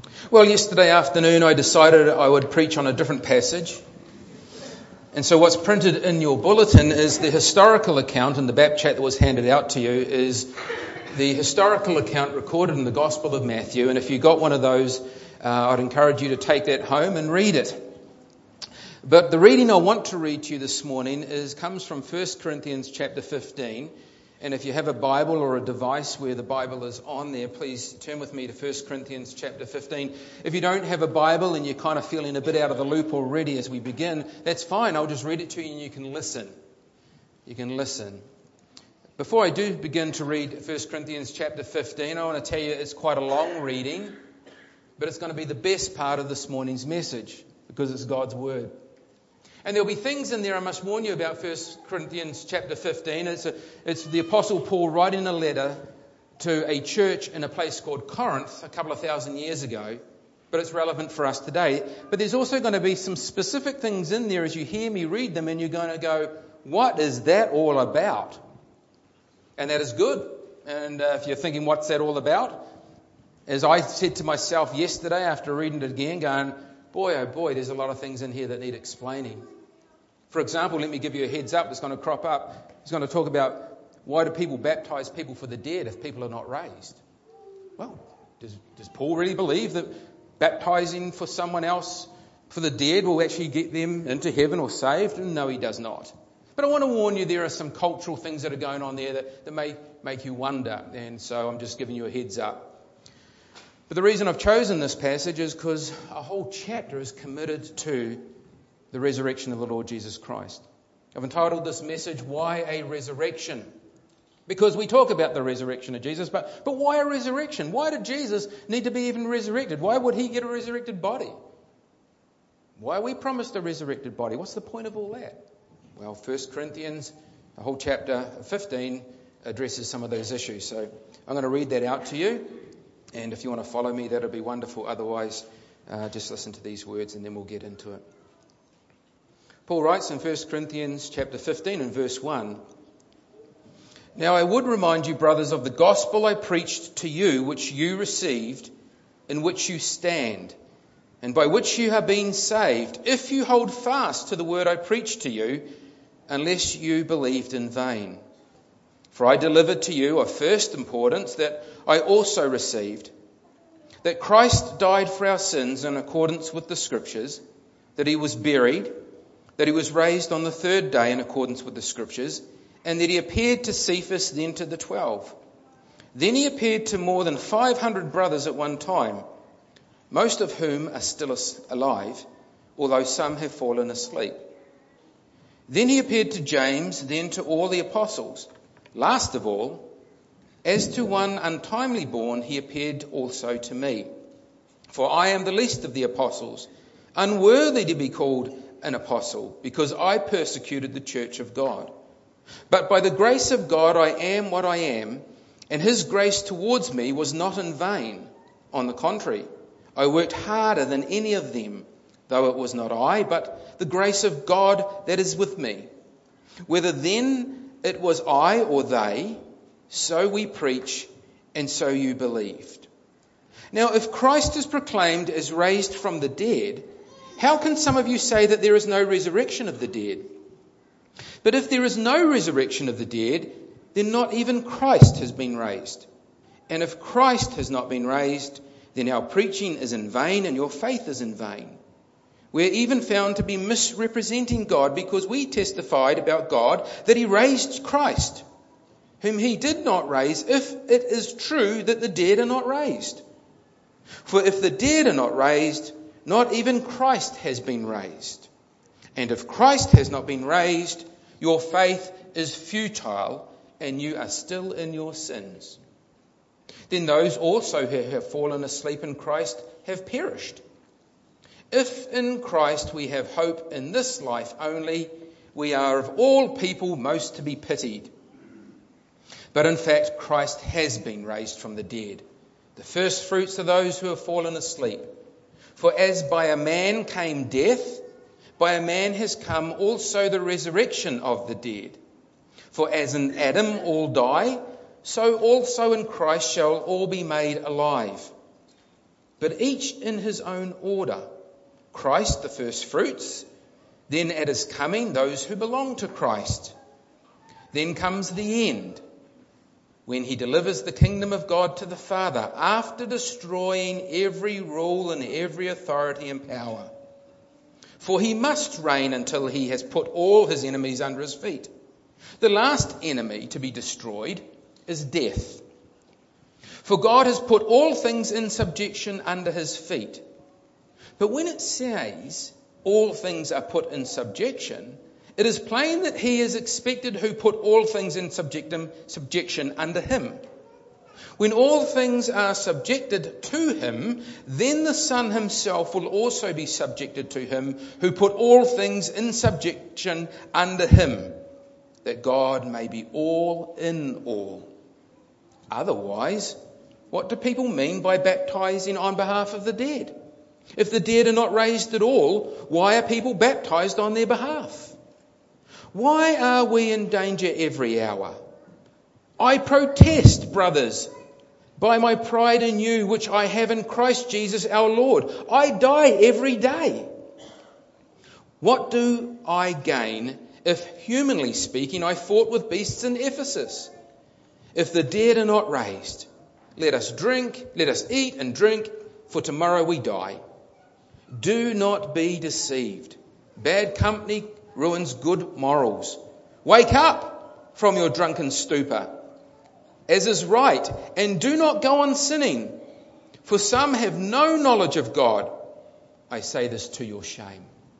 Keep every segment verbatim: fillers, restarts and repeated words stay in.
Well, yesterday afternoon I decided I would preach on a different passage. And so what's printed in your bulletin is the historical account, and the Bap chat that was handed out to you is the historical account recorded in the Gospel of Matthew. And if you got one of those, uh, I'd encourage you to take that home and read it. But the reading I want to read to you this morning is comes from First Corinthians chapter fifteen. And if you have a Bible or a device where the Bible is on there, please turn with me to First Corinthians chapter fifteen. If you don't have a Bible and you're kind of feeling a bit out of the loop already as we begin, that's fine. I'll just read it to you and you can listen. You can listen. Before I do begin to read First Corinthians chapter fifteen, I want to tell you it's quite a long reading, but it's going to be the best part of this morning's message because it's God's Word. And there'll be things in there I must warn you about First Corinthians chapter fifteen. It's, a, it's the Apostle Paul writing a letter to a church in a place called Corinth a couple of thousand years ago, but it's relevant for us today. But there's also going to be some specific things in there as you hear me read them and you're going to go, what is that all about? And that is good. And uh, if you're thinking, what's that all about? As I said to myself yesterday after reading it again, going, boy, oh boy, there's a lot of things in here that need explaining. For example, let me give you a heads up that's going to crop up. It's going to talk about why do people baptize people for the dead if people are not raised? Well, does, does Paul really believe that baptizing for someone else for the dead will actually get them into heaven or saved? No, he does not. But I want to warn you there are some cultural things that are going on there that, that may make you wonder. And so I'm just giving you a heads up. But the reason I've chosen this passage is because a whole chapter is committed to the resurrection of the Lord Jesus Christ. I've entitled this message, Why a Resurrection? Because we talk about the resurrection of Jesus, but, but why a resurrection? Why did Jesus need to be even resurrected? Why would he get a resurrected body? Why are we promised a resurrected body? What's the point of all that? Well, First Corinthians, the whole chapter fifteen, addresses some of those issues. So I'm going to read that out to you. And if you want to follow me, that'll be wonderful. Otherwise, uh, just listen to these words and then we'll get into it. Paul writes in First Corinthians chapter fifteen and verse one, Now I would remind you, brothers, of the gospel I preached to you, which you received, in which you stand, and by which you have been saved, if you hold fast to the word I preached to you, unless you believed in vain. For I delivered to you of first importance that I also received, that Christ died for our sins in accordance with the Scriptures, that he was buried, that he was raised on the third day in accordance with the Scriptures, and that he appeared to Cephas, then to the twelve. Then he appeared to more than five hundred brothers at one time, most of whom are still alive, although some have fallen asleep. Then he appeared to James, then to all the apostles. Last of all, as to one untimely born, he appeared also to me. For I am the least of the apostles, unworthy to be called an apostle, because I persecuted the church of God. But by the grace of God I am what I am, and his grace towards me was not in vain. On the contrary, I worked harder than any of them, though it was not I, but the grace of God that is with me. Whether then it was I or they, so we preach, and so you believed. Now, if Christ is proclaimed as raised from the dead, how can some of you say that there is no resurrection of the dead? But if there is no resurrection of the dead, then not even Christ has been raised. And if Christ has not been raised, then our preaching is in vain and your faith is in vain. We're even found to be misrepresenting God because we testified about God that he raised Christ, whom he did not raise, if it is true that the dead are not raised. For if the dead are not raised, not even Christ has been raised. And if Christ has not been raised, your faith is futile and you are still in your sins. Then those also who have fallen asleep in Christ have perished. If in Christ we have hope in this life only, we are of all people most to be pitied. But in fact, Christ has been raised from the dead, the first fruits of those who have fallen asleep. For as by a man came death, by a man has come also the resurrection of the dead. For as in Adam all die, so also in Christ shall all be made alive. but each in his own order. Christ the first fruits, then at his coming those who belong to Christ. Then comes the end, when he delivers the kingdom of God to the Father, after destroying every rule and every authority and power. For he must reign until he has put all his enemies under his feet. The last enemy to be destroyed is death. For God has put all things in subjection under his feet. But when it says all things are put in subjection, it is plain that he is expected who put all things in subjection under him. When all things are subjected to him, then the Son himself will also be subjected to him who put all things in subjection under him, that God may be all in all. Otherwise, what do people mean by baptizing on behalf of the dead? If the dead are not raised at all, why are people baptized on their behalf? Why are we in danger every hour? I protest, brothers, by my pride in you, which I have in Christ Jesus our Lord. I die every day. What do I gain if, humanly speaking, I fought with beasts in Ephesus? If the dead are not raised, let us drink, let us eat and drink, for tomorrow we die. Do not be deceived. Bad company ruins good morals. Wake up from your drunken stupor, as is right, and do not go on sinning, for some have no knowledge of God. I say this to your shame.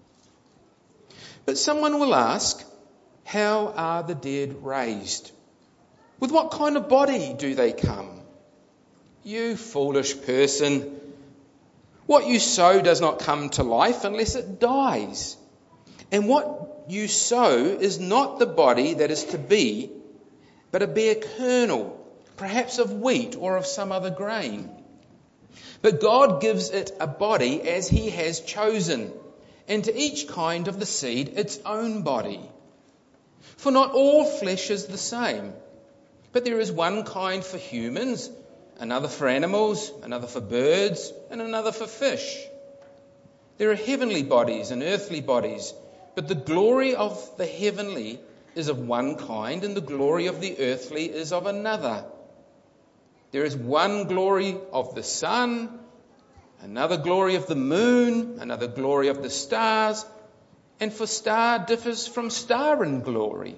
But someone will ask, how are the dead raised? With what kind of body do they come? You foolish person, what you sow does not come to life unless it dies. And what you sow is not the body that is to be, but a bare kernel, perhaps of wheat or of some other grain. But God gives it a body as he has chosen, and to each kind of the seed its own body. For not all flesh is the same, but there is one kind for humans, another for animals, another for birds, and another for fish. There are heavenly bodies and earthly bodies, but the glory of the heavenly is of one kind, and the glory of the earthly is of another. There is one glory of the sun, another glory of the moon, another glory of the stars, and for star differs from star in glory.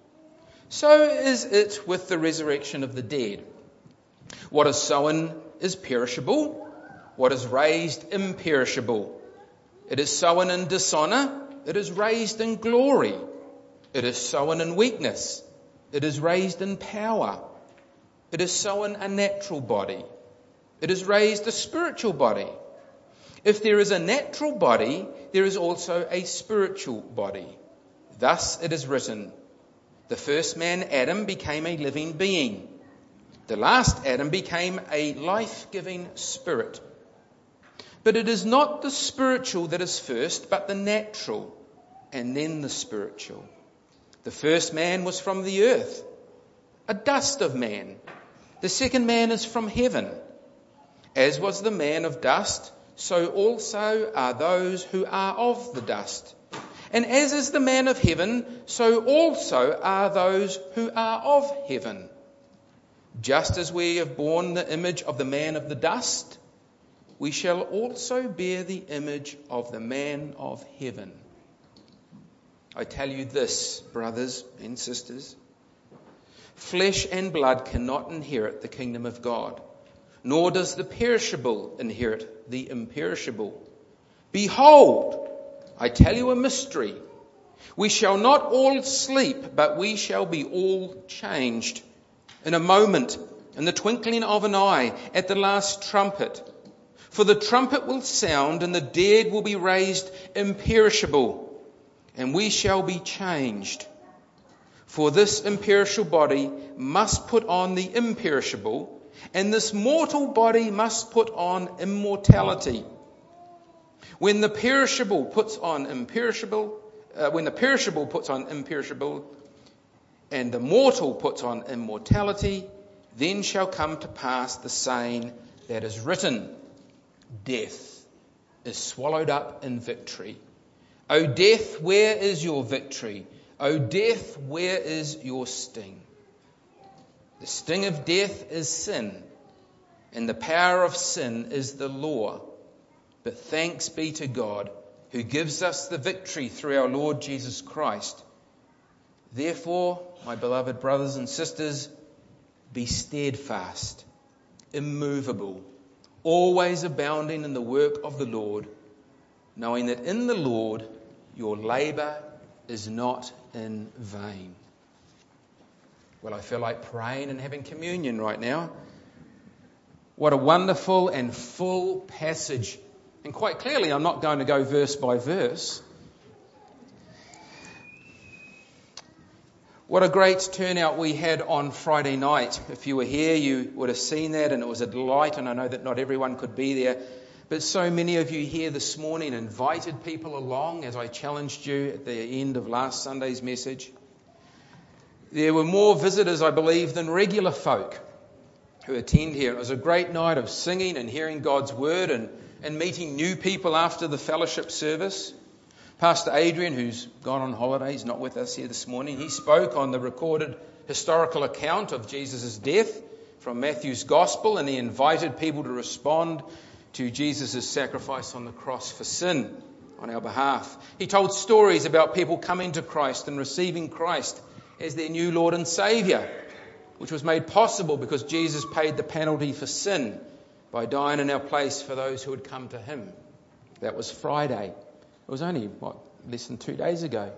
So is it with the resurrection of the dead. What is sown is perishable, what is raised imperishable. It is sown in dishonor, it is raised in glory. It is sown in weakness, it is raised in power. It is sown a natural body, it is raised a spiritual body. If there is a natural body, there is also a spiritual body. Thus it is written, the first man Adam became a living being. The last Adam became a life-giving spirit. But it is not the spiritual that is first, but the natural, and then the spiritual. The first man was from the earth, a dust of man. The second man is from heaven. As was the man of dust, so also are those who are of the dust. And as is the man of heaven, so also are those who are of heaven. Just as we have borne the image of the man of the dust, we shall also bear the image of the man of heaven. I tell you this, brothers and sisters, flesh and blood cannot inherit the kingdom of God, nor does the perishable inherit the imperishable. Behold, I tell you a mystery. We shall not all sleep, but we shall be all changed. In a moment, in the twinkling of an eye, at the last trumpet. For the trumpet will sound, and the dead will be raised imperishable, and we shall be changed. For this imperishable body must put on the imperishable, and this mortal body must put on immortality. When the perishable puts on imperishable, uh, when the perishable puts on imperishable, and the mortal puts on immortality, then shall come to pass the saying that is written, death is swallowed up in victory. O death, where is your victory? O death, where is your sting? The sting of death is sin, and the power of sin is the law. But thanks be to God, who gives us the victory through our Lord Jesus Christ. Therefore, my beloved brothers and sisters, be steadfast, immovable, always abounding in the work of the Lord, knowing that in the Lord your labour is not in vain. Well, I feel like praying and having communion right now. What a wonderful and full passage. And quite clearly, I'm not going to go verse by verse. What a great turnout we had on Friday night. If you were here, you would have seen that, and it was a delight, and I know that not everyone could be there. But so many of you here this morning invited people along, as I challenged you at the end of last Sunday's message. There were more visitors, I believe, than regular folk who attend here. It was a great night of singing and hearing God's word and, and meeting new people after the fellowship service. Pastor Adrian, who's gone on holiday, he's not with us here this morning, he spoke on the recorded historical account of Jesus' death from Matthew's Gospel, and he invited people to respond to Jesus' sacrifice on the cross for sin on our behalf. He told stories about people coming to Christ and receiving Christ as their new Lord and Saviour, which was made possible because Jesus paid the penalty for sin by dying in our place for those who had come to him. That was Friday. It was only, what, less than two days ago.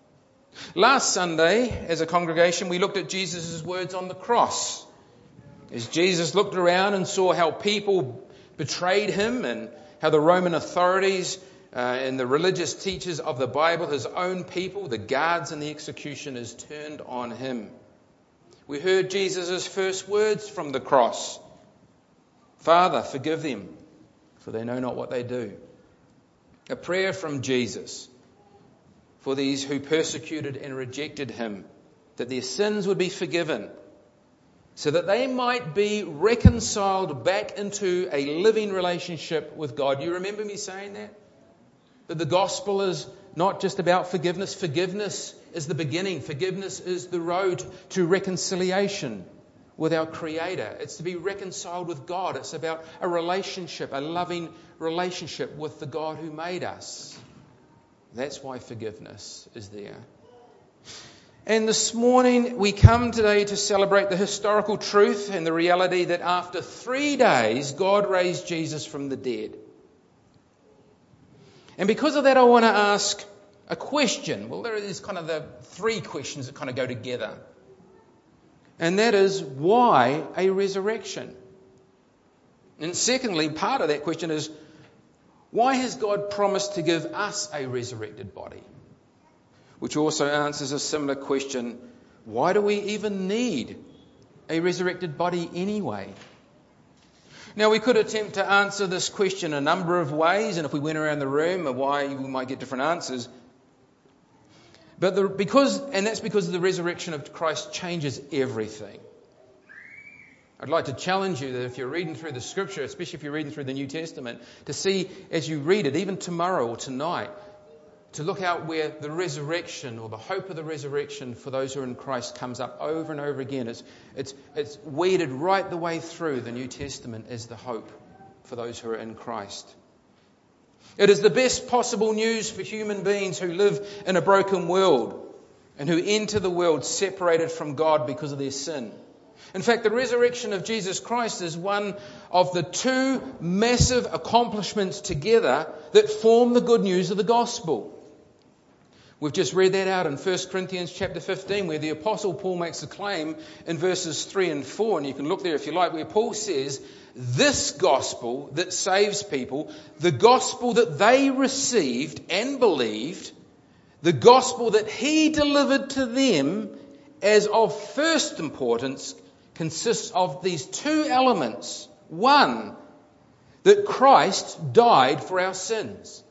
Last Sunday, as a congregation, we looked at Jesus' words on the cross. As Jesus looked around and saw how people betrayed him and how the Roman authorities uh, and the religious teachers of the Bible, his own people, the guards and the executioners, turned on him. We heard Jesus' first words from the cross. Father, forgive them, for they know not what they do. A prayer from Jesus for these who persecuted and rejected him, that their sins would be forgiven, so that they might be reconciled back into a living relationship with God. You remember me saying that? That the gospel is not just about forgiveness. Forgiveness is the beginning. Forgiveness is the road to reconciliation with our Creator. It's to be reconciled with God. It's about a relationship, a loving relationship with the God who made us. That's why forgiveness is there. And this morning we come today to celebrate the historical truth and the reality that after three days God raised Jesus from the dead. And because of that, I want to ask a question. Well, there is kind of the three questions that kind of go together. And that is, why a resurrection? And secondly, part of that question is, why has God promised to give us a resurrected body? Which also answers a similar question, why do we even need a resurrected body anyway? Now, we could attempt to answer this question a number of ways, and if we went around the room, why we might get different answers. But the, because, and that's because the resurrection of Christ changes everything. I'd like to challenge you that if you're reading through the Scripture, especially if you're reading through the New Testament, to see as you read it, even tomorrow or tonight, to look out where the resurrection or the hope of the resurrection for those who are in Christ comes up over and over again. It's, it's, it's weeded right the way through the New Testament as the hope for those who are in Christ. It is the best possible news for human beings who live in a broken world and who enter the world separated from God because of their sin. In fact, the resurrection of Jesus Christ is one of the two massive accomplishments together that form the good news of the gospel. We've just read that out in First Corinthians chapter fifteen, where the Apostle Paul makes a claim in verses three and four, and you can look there if you like, where Paul says, this gospel that saves people, the gospel that they received and believed, the gospel that he delivered to them as of first importance, consists of these two elements. One, that Christ died for our sins.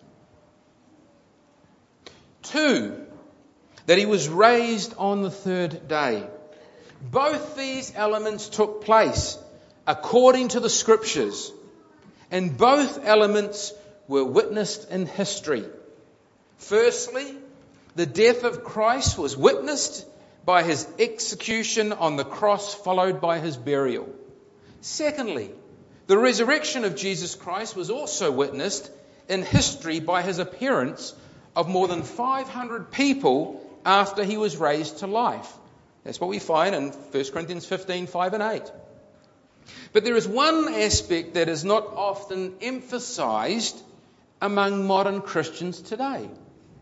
Two, that he was raised on the third day. Both these elements took place according to the Scriptures And both elements were witnessed in history. Firstly, the death of Christ was witnessed by his execution on the cross, followed by his burial. Secondly, the resurrection of Jesus Christ was also witnessed in history by his appearance of more than five hundred people after he was raised to life. That's what we find in First Corinthians fifteen, five and eight. But there is one aspect that is not often emphasized among modern Christians today.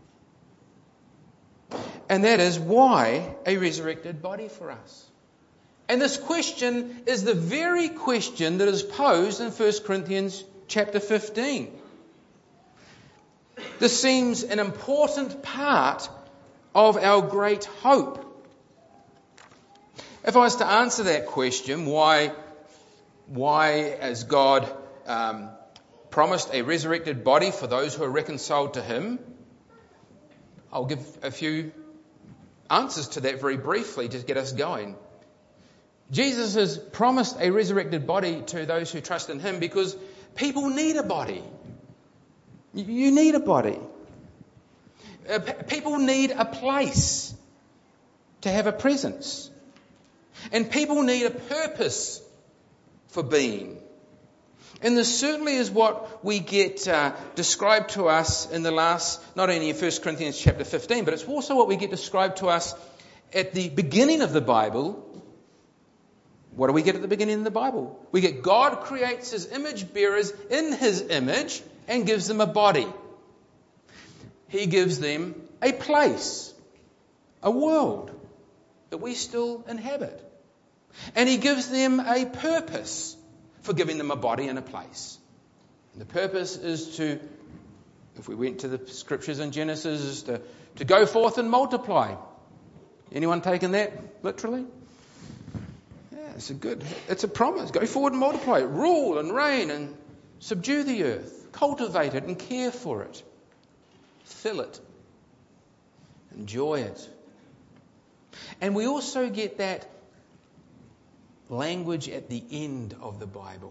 And that is, why a resurrected body for us? And this question is the very question that is posed in First Corinthians chapter fifteen. This seems an important part of our great hope. If I was to answer that question, why, why has God um, promised a resurrected body for those who are reconciled to him? I'll give a few answers to that very briefly to get us going. Jesus has promised a resurrected body to those who trust in him because people need a body. You need a body. Uh, p- people need a place to have a presence. And people need a purpose for being. And this certainly is what we get uh, described to us in the last, not only in First Corinthians chapter fifteen, but it's also what we get described to us at the beginning of the Bible. What do we get at the beginning of the Bible? We get God creates his image bearers in his image and gives them a body. He gives them a place, a world that we still inhabit. And he gives them a purpose for giving them a body and a place. And the purpose is to, if we went to the scriptures in Genesis, is to, to go forth and multiply. Anyone taken that literally? Yeah, it's a good, it's a promise. Go forward and multiply. Rule and reign and subdue the earth. Cultivate it and care for it. Fill it. Enjoy it. And we also get that language at the end of the Bible.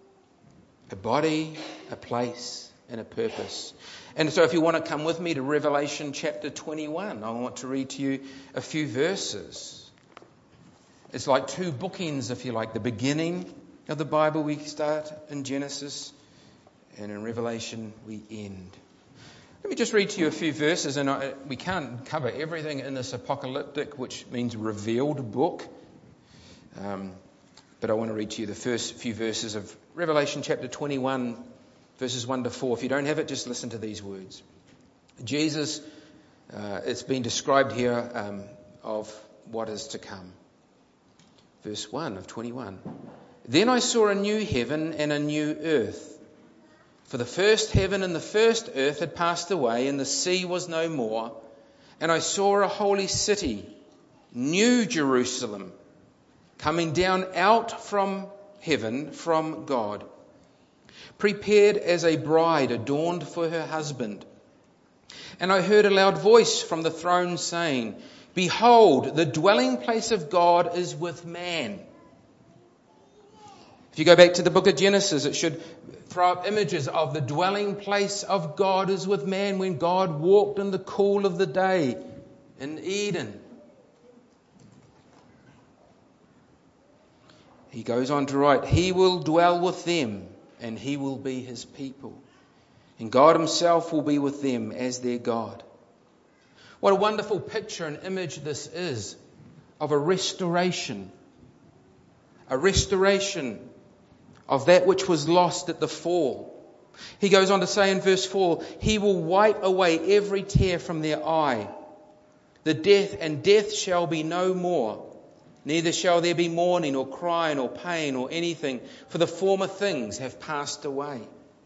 A body, a place, and a purpose. And so if you want to come with me to Revelation chapter twenty-one, I want to read to you a few verses. It's like two bookends, if you like. The beginning of the Bible, we start in Genesis, and in Revelation we end. Let me just read to you a few verses, and I, we can't cover everything in this apocalyptic, which means revealed book. Um, but I want to read to you the first few verses of Revelation chapter twenty-one, verses one to four. If you don't have it, just listen to these words. Jesus, uh, it's been described here um, of what is to come. Verse one of twenty-one. Then I saw a new heaven and a new earth. For the first heaven and the first earth had passed away, and the sea was no more. And I saw a holy city, New Jerusalem, coming down out from heaven from God, prepared as a bride adorned for her husband. And I heard a loud voice from the throne saying, Behold, the dwelling place of God is with man. If you go back to the book of Genesis, it should throw up images of the dwelling place of God is with man when God walked in the cool of the day in Eden. He goes on to write, He will dwell with them and he will be his people. And God himself will be with them as their God. What a wonderful picture and image this is of a restoration. A restoration of that which was lost at the fall. He goes on to say in verse four, He will wipe away every tear from their eye. The death and death shall be no more. Neither shall there be mourning or crying or pain or anything, for the former things have passed away.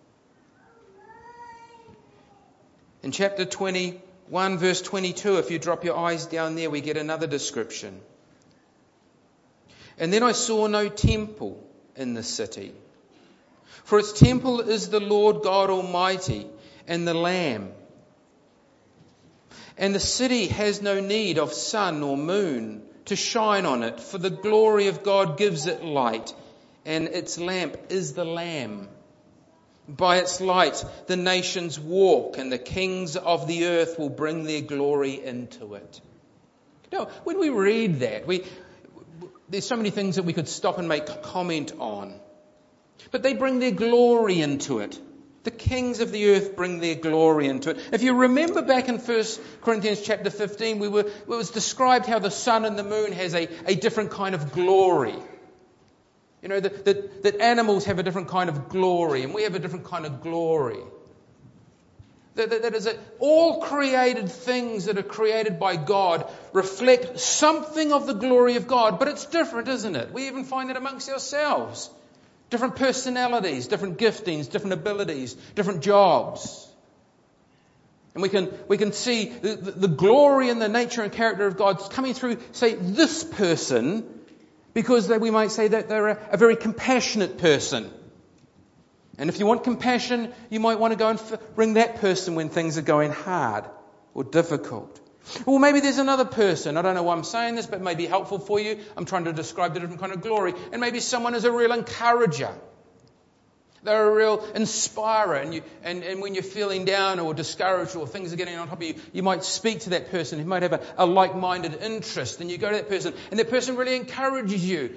In chapter twenty-one, verse twenty-two, if you drop your eyes down there, we get another description. And then I saw no temple in the city, for its temple is the Lord God Almighty and the Lamb. And the city has no need of sun or moon to shine on it, for the glory of God gives it light, and its lamp is the Lamb. By its light, the nations walk, and the kings of the earth will bring their glory into it. You know, when we read that, we, there's so many things that we could stop and make comment on. But they bring their glory into it. The kings of the earth bring their glory into it. If you remember back in First Corinthians chapter fifteen, we were, it was described how the sun and the moon has a, a different kind of glory. You know, that, that, that animals have a different kind of glory, and we have a different kind of glory. That, that, that is it. All created things that are created by God reflect something of the glory of God, but it's different, isn't it? We even find that amongst ourselves. Different personalities, different giftings, different abilities, different jobs. And we can we can see the, the, the glory and the nature and character of God coming through, say, this person, because they, we might say that they're a, a very compassionate person. And if you want compassion, you might want to go and f- bring that person when things are going hard or difficult. Or maybe there's another person. I don't know why I'm saying this, but it may be helpful for you. I'm trying to describe the different kind of glory. And maybe someone is a real encourager. They're a real inspirer. And, you, and, and when you're feeling down or discouraged or things are getting on top of you, you might speak to that person who might have a, a like-minded interest. And you go to that person, and that person really encourages you.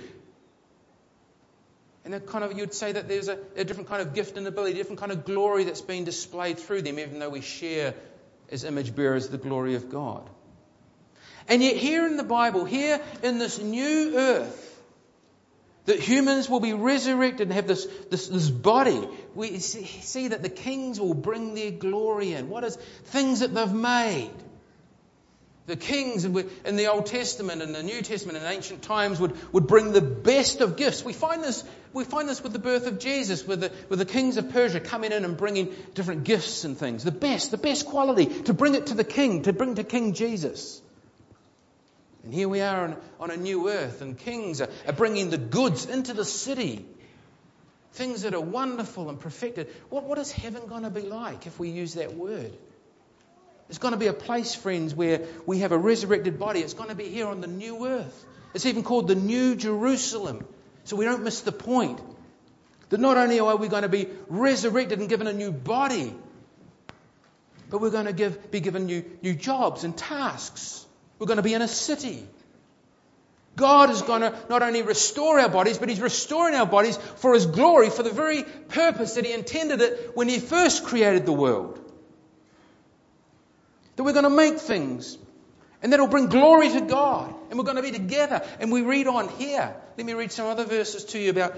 And that kind of, you'd say that there's a, a different kind of gift and ability, a different kind of glory that's being displayed through them, even though we share as image bearers the glory of God. And yet here in the Bible, here in this new earth, that humans will be resurrected and have this, this, this body, we see, see that the kings will bring their glory in. What is things that they've made? The kings in the Old Testament and the New Testament in ancient times would, would bring the best of gifts. We find this we find this with the birth of Jesus, with the, with the kings of Persia coming in and bringing different gifts and things. The best, the best quality, to bring it to the king, to bring to King Jesus. And here we are on, on a new earth, and kings are, are bringing the goods into the city. Things that are wonderful and perfected. What, what is heaven going to be like if we use that word? It's going to be a place, friends, where we have a resurrected body. It's going to be here on the new earth. It's even called the New Jerusalem. So we don't miss the point. That not only are we going to be resurrected and given a new body, but we're going to give, be given new, new jobs and tasks. We're going to be in a city. God is going to not only restore our bodies, but He's restoring our bodies for His glory, for the very purpose that He intended it when He first created the world. That we're going to make things, and that'll bring glory to God, and we're going to be together. And we read on here. Let me read some other verses to you about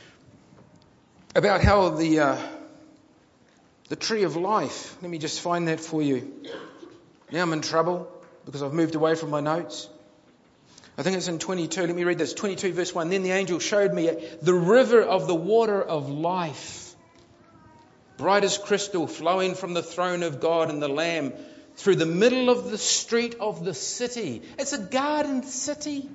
about how the uh, the tree of life. Let me just find that for you. Now I'm in trouble because I've moved away from my notes. I think it's in twenty-two. Let me read this. twenty-two verse one. Then the angel showed me the river of the water of life, bright as crystal, flowing from the throne of God and the Lamb, through the middle of the street of the city. It's a garden city.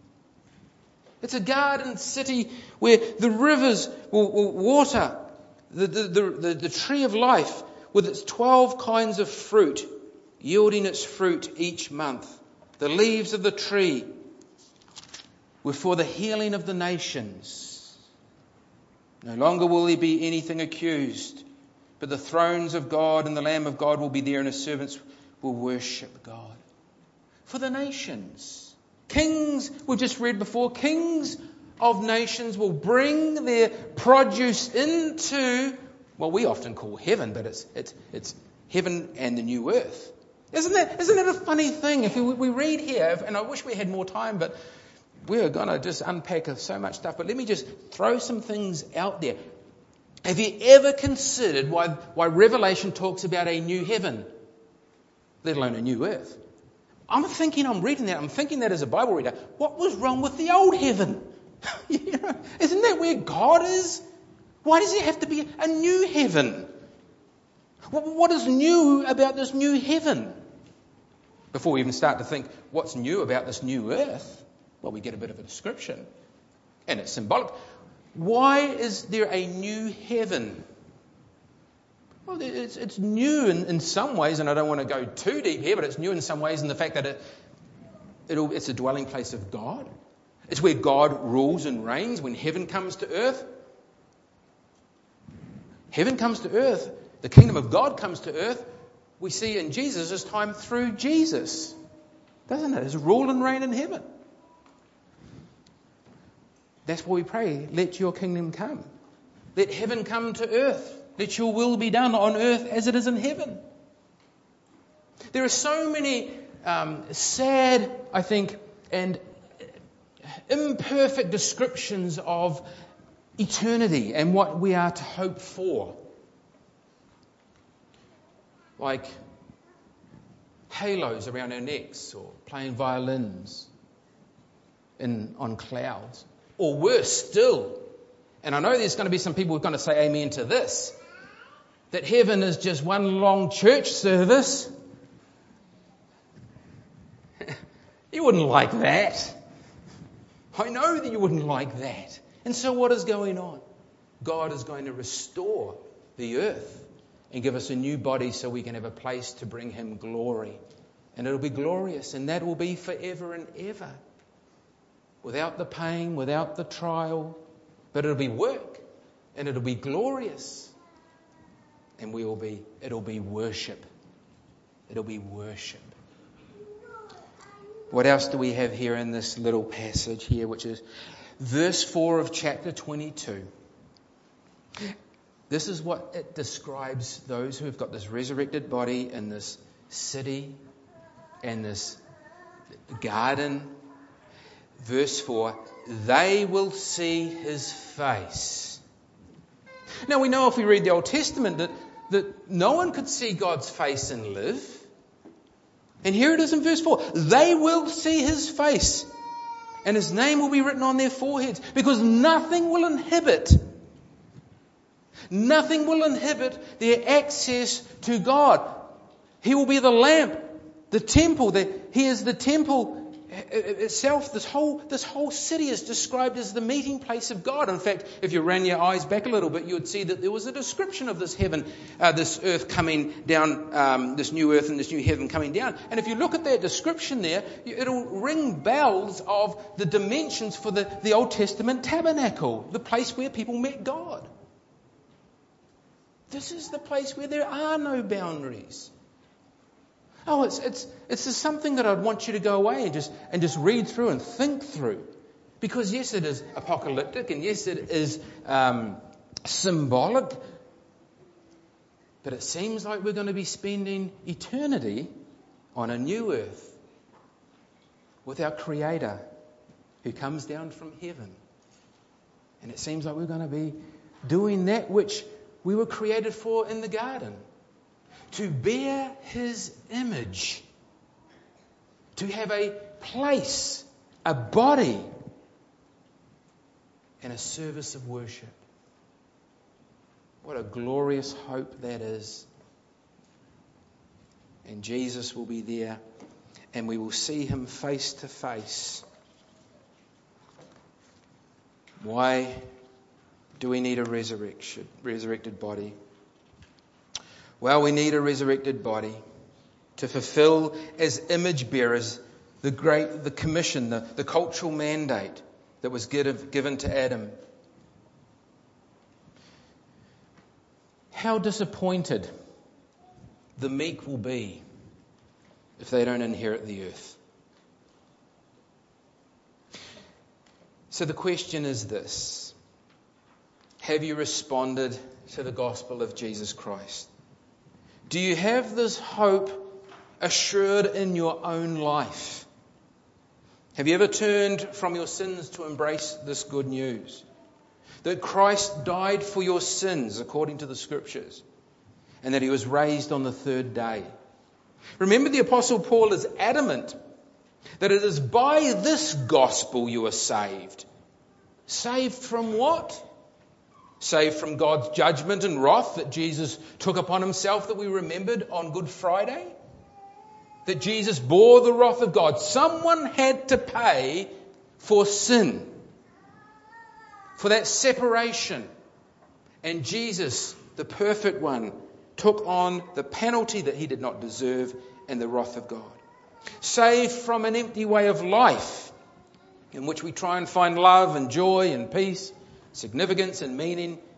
It's a garden city where the rivers will, will water the, the, the, the, the tree of life with its twelve kinds of fruit, yielding its fruit each month. The leaves of the tree were for the healing of the nations. No longer will there be anything accused, but the thrones of God and the Lamb of God will be there, and His servants will worship God. For the nations. Kings, we've just read before, kings of nations will bring their produce into, well, we often call heaven, but it's it's it's heaven and the new earth. Isn't that, isn't that a funny thing? If we, we read here, and I wish we had more time, but we're going to just unpack so much stuff. But let me just throw some things out there. Have you ever considered why, why Revelation talks about a new heaven, let alone a new earth? I'm thinking, I'm reading that, I'm thinking that as a Bible reader, what was wrong with the old heaven? You know, isn't that where God is? Why does it have to be a new heaven? What, what is new about this new heaven? Before we even start to think, what's new about this new earth? Well, we get a bit of a description, and it's symbolic. Why is there a new heaven? Well, it's, it's new in, in some ways, and I don't want to go too deep here, but it's new in some ways in the fact that it, it'll, it's a dwelling place of God. It's where God rules and reigns when heaven comes to earth. Heaven comes to earth. The kingdom of God comes to earth. We see in Jesus' time through Jesus. Doesn't it? His rule and reign in heaven. That's why we pray, let your kingdom come. Let heaven come to earth. Let your will be done on earth as it is in heaven. There are so many um, sad, I think, and imperfect descriptions of eternity and what we are to hope for. Like halos around our necks, or playing violins in on clouds. Or worse still, and I know there's going to be some people who are going to say amen to this, that heaven is just one long church service. You wouldn't like that. I know that you wouldn't like that. And so what is going on? God is going to restore the earth and give us a new body so we can have a place to bring him glory. And it'll be glorious, and that will be forever and ever. Without the pain, without the trial, but it'll be work, and it'll be glorious. And we will be, it'll be worship. It'll be worship. What else do we have here in this little passage here, which is verse four of chapter twenty-two. This is what it describes those who have got this resurrected body in this city and this garden. Verse four, they will see his face. Now we know if we read the Old Testament that, that no one could see God's face and live. And here it is in verse four. They will see his face, and his name will be written on their foreheads, because nothing will inhibit, nothing will inhibit their access to God. He will be the lamp, the temple. The, he is the temple itself. This whole, this whole city is described as the meeting place of God. In fact, if you ran your eyes back a little bit, you would see that there was a description of this heaven, uh, this earth coming down, um, this new earth and this new heaven coming down. And if you look at that description there, it'll ring bells of the dimensions for the, the Old Testament tabernacle, the place where people met God. This is the place where there are no boundaries. Oh, it's it's it's just something that I'd want you to go away and just and just read through and think through, because yes, it is apocalyptic, and yes, it is um, symbolic, but it seems like we're going to be spending eternity on a new earth with our Creator, who comes down from heaven, and it seems like we're going to be doing that which we were created for in the garden. To bear his image, to have a place, a body, and a service of worship. What a glorious hope that is. And Jesus will be there, and we will see him face to face. Why do we need a resurrection, resurrected body? Well, we need a resurrected body to fulfill as image bearers the great, the commission, the, the cultural mandate that was give, given to Adam. How disappointed the meek will be if they don't inherit the earth. So the question is this: have you responded to the gospel of Jesus Christ? Do you have this hope assured in your own life? Have you ever turned from your sins to embrace this good news? That Christ died for your sins according to the Scriptures, and that he was raised on the third day. Remember, the Apostle Paul is adamant that it is by this gospel you are saved. Saved from what? Saved from God's judgment and wrath that Jesus took upon himself, that we remembered on Good Friday. That Jesus bore the wrath of God. Someone had to pay for sin, for that separation. And Jesus, the perfect one, took on the penalty that he did not deserve and the wrath of God. Saved from an empty way of life in which we try and find love and joy and peace, significance and meaning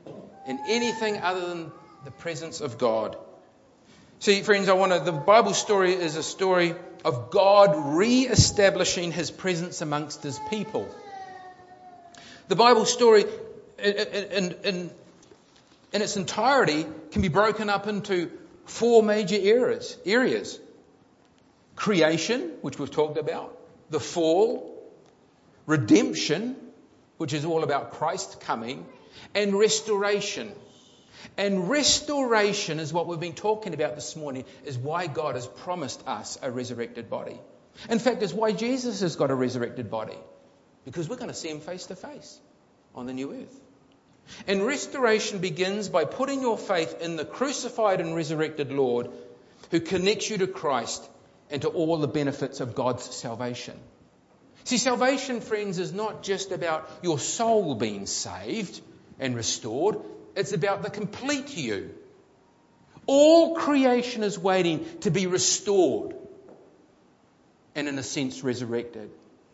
in anything other than the presence of God. See, friends, I want to, the Bible story is a story of God re-establishing his presence amongst his people. The Bible story in, in, in, in its entirety can be broken up into four major areas. areas. Creation, which we've talked about. The fall. Redemption, which is all about Christ coming. And restoration. And restoration is what we've been talking about this morning, is why God has promised us a resurrected body. In fact, it's why Jesus has got a resurrected body. Because we're going to see him face to face on the new earth. And restoration begins by putting your faith in the crucified and resurrected Lord who connects you to Christ and to all the benefits of God's salvation. See, salvation, friends, is not just about your soul being saved and restored. It's about the complete you. All creation is waiting to be restored and, in a sense, resurrected.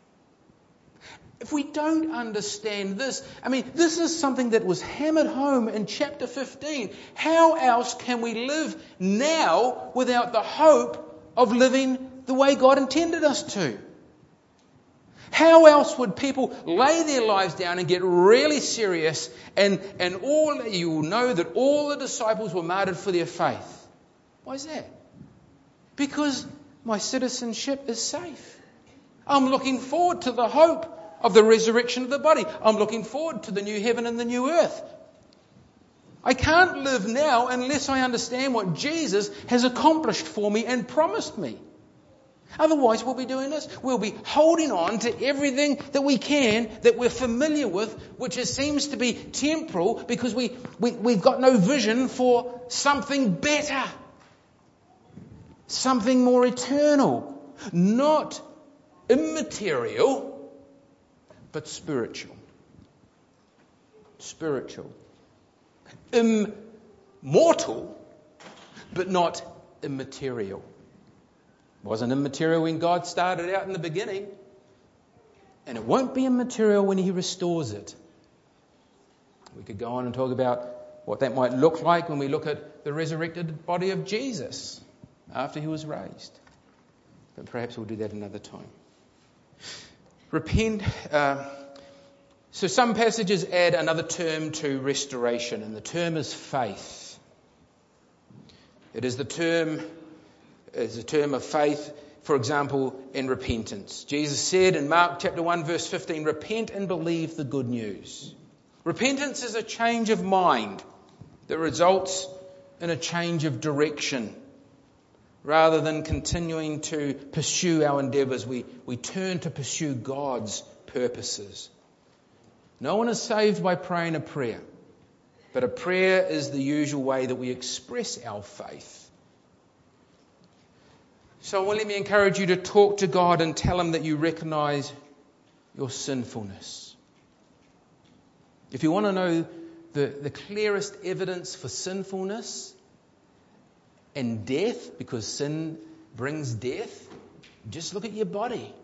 If we don't understand this, I mean, this is something that was hammered home in chapter fifteen. How else can we live now without the hope of living the way God intended us to? How else would people lay their lives down and get really serious and, and all, you will know that all the disciples were martyred for their faith? Why is that? Because my citizenship is safe. I'm looking forward to the hope of the resurrection of the body. I'm looking forward to the new heaven and the new earth. I can't live now unless I understand what Jesus has accomplished for me and promised me. Otherwise, we'll be doing this. We'll be holding on to everything that we can, that we're familiar with, which is, seems to be temporal, because we, we, we've got no vision for something better. Something more eternal. Not immaterial, but spiritual. Spiritual. Immortal, but not immaterial. It wasn't immaterial when God started out in the beginning. And it won't be immaterial when he restores it. We could go on and talk about what that might look like when we look at the resurrected body of Jesus after he was raised. But perhaps we'll do that another time. Repent. Uh, so some passages add another term to restoration, and the term is faith. It is the term... is a term of faith, for example, in repentance. Jesus said in Mark chapter one, verse fifteen, repent and believe the good news. Repentance is a change of mind that results in a change of direction. Rather than continuing to pursue our endeavours, we, we turn to pursue God's purposes. No one is saved by praying a prayer, but a prayer is the usual way that we express our faith. So well, let me encourage you to talk to God and tell him that you recognise your sinfulness. If you want to know the, the clearest evidence for sinfulness and death, because sin brings death, just look at your body.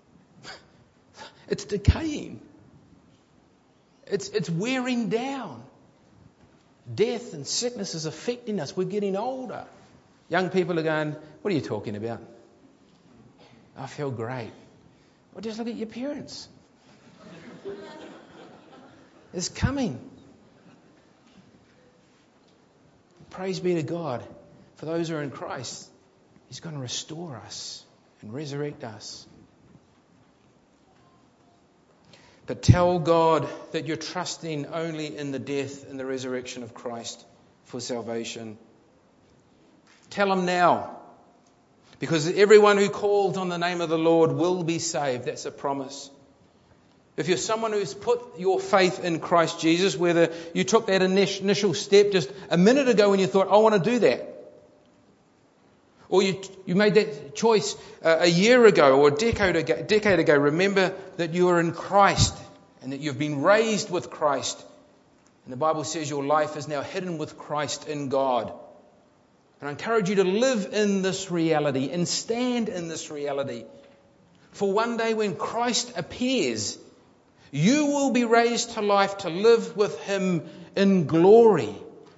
It's decaying. It's, it's wearing down. Death and sickness is affecting us. We're getting older. Young people are going, what are you talking about? I feel great. Well, just look at your parents. It's coming. Praise be to God. For those who are in Christ, he's going to restore us and resurrect us. But tell God that you're trusting only in the death and the resurrection of Christ for salvation. Tell him now. Because everyone who calls on the name of the Lord will be saved. That's a promise. If you're someone who's put your faith in Christ Jesus, whether you took that initial step just a minute ago when you thought, I want to do that. Or you you made that choice uh, a year ago or a decade ago, decade ago. Remember that you are in Christ and that you've been raised with Christ. And the Bible says your life is now hidden with Christ in God. And I encourage you to live in this reality and stand in this reality. For one day when Christ appears, You will be raised to life to live with him in glory.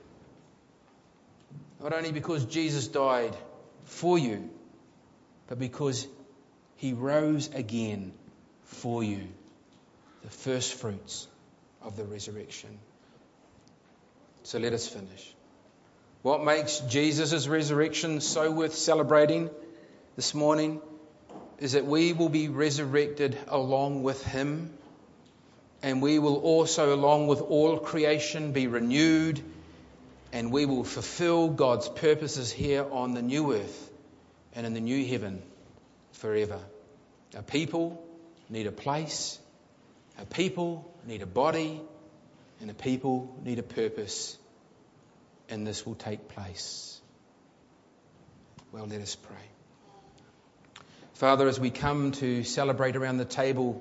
Not only because Jesus died for you, but because he rose again for you. The first fruits of the resurrection. So let us finish. What makes Jesus' resurrection so worth celebrating this morning is that we will be resurrected along with him, and we will also, along with all creation, be renewed, and we will fulfill God's purposes here on the new earth and in the new heaven forever. Our people need a place, our people need a body, and our people need a purpose, and this will take place. Well, let us pray. Father, as we come to celebrate around the table,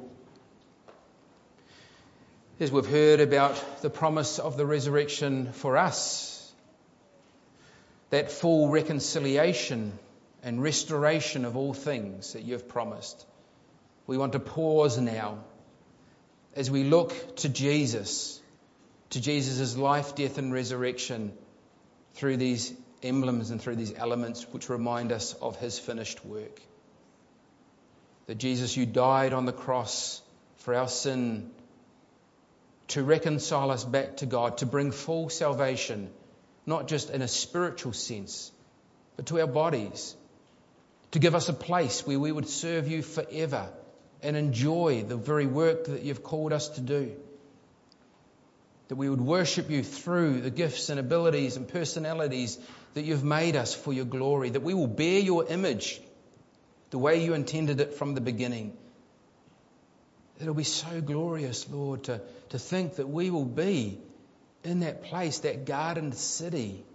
as we've heard about the promise of the resurrection for us, that full reconciliation and restoration of all things that you've promised, we want to pause now as we look to Jesus, to Jesus' life, death and resurrection through these emblems and through these elements which remind us of his finished work. That Jesus, you died on the cross for our sin to reconcile us back to God, to bring full salvation, not just in a spiritual sense, but to our bodies, to give us a place where we would serve you forever and enjoy the very work that you've called us to do. That we would worship you through the gifts and abilities and personalities that you've made us for your glory. That we will bear your image the way you intended it from the beginning. It'll be so glorious, Lord, to, to think that we will be in that place, that gardened city.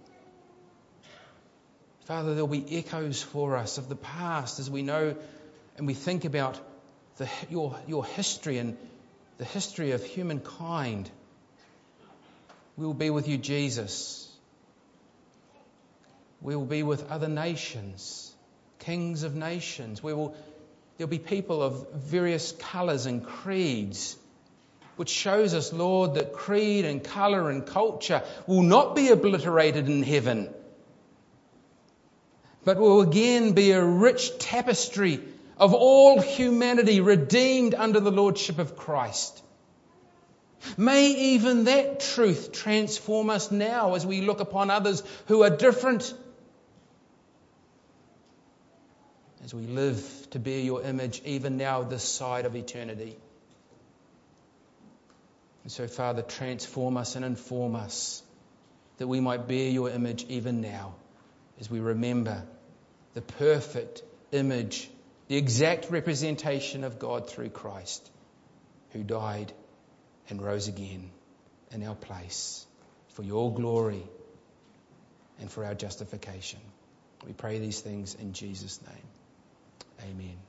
Father, there'll be echoes for us of the past as we know and we think about the, your, your history and the history of humankind. We will be with you, Jesus. We will be with other nations, kings of nations. We will, there'll be people of various colours and creeds, which shows us, Lord, that creed and colour and culture will not be obliterated in heaven, but will again be a rich tapestry of all humanity redeemed under the lordship of Christ. May even that truth transform us now as we look upon others who are different, as we live to bear your image even now this side of eternity. And so, Father, transform us and inform us that we might bear your image even now as we remember the perfect image, the exact representation of God through Christ, who died and rose again in our place for your glory and for our justification. We pray these things in Jesus' name. Amen.